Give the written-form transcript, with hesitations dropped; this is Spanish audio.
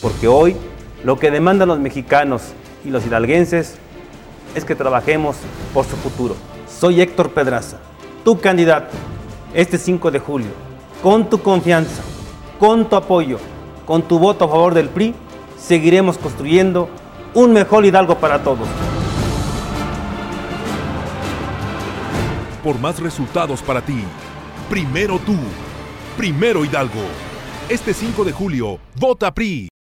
porque hoy lo que demandan los mexicanos y los hidalguenses es que trabajemos por su futuro. Soy Héctor Pedraza, tu candidato, este 5 de julio, con tu confianza, con tu apoyo, con tu voto a favor del PRI, seguiremos construyendo un mejor Hidalgo para todos. Por más resultados para ti, primero tú, primero Hidalgo. Este 5 de julio, vota PRI.